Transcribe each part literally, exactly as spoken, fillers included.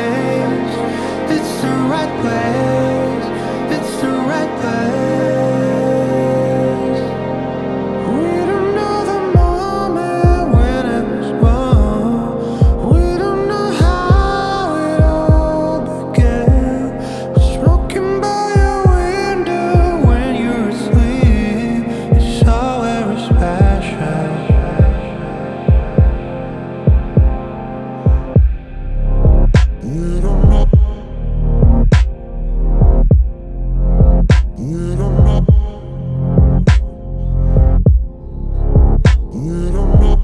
place. It's the right place. It's the right place. We don't know the moment when it was born. We don't know how it all began. Smoking by your window when you're asleep. You saw where it's passion. You don't know. You don't know. You don't know.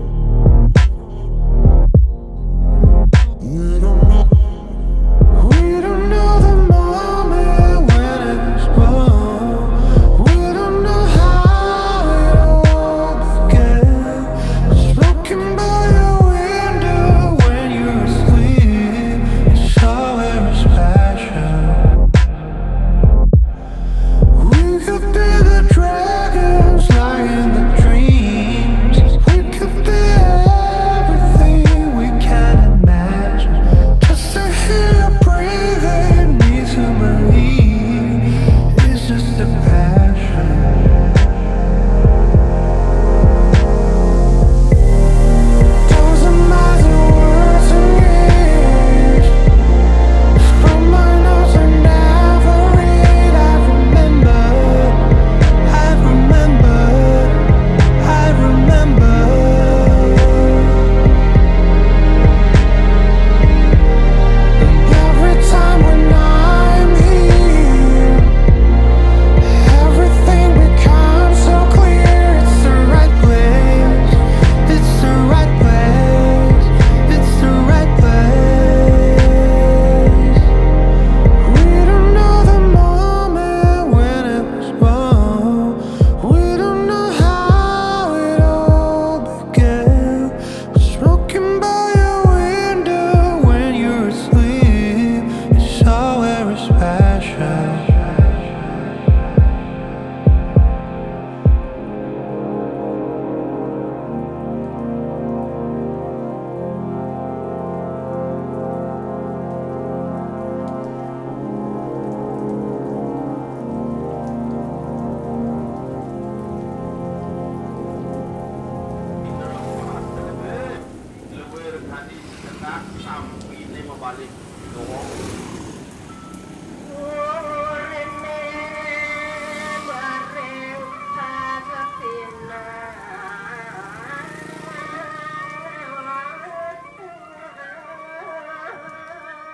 You don't know. We don't know the moment when it was born. We don't know how it all began. Smoking by your window when you're asleep. You saw where it's passion. We could be the dragons lying the dreams. We could be everything we can imagine. Just to hear you breathing, need to believe it's just a passion. Thousand miles of words and years from my nose I never read. I remember, I remember, I remember. Every time when I'm here, everything becomes so clear. It's the right place. It's the right place. It's the right place. We don't know the moment when it was born. We don't know how it all began. Smoking by your window when you're asleep. You saw where it's passion.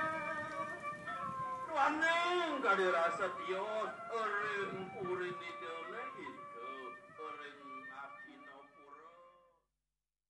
Waneng kali rasa Dios, erim urin itu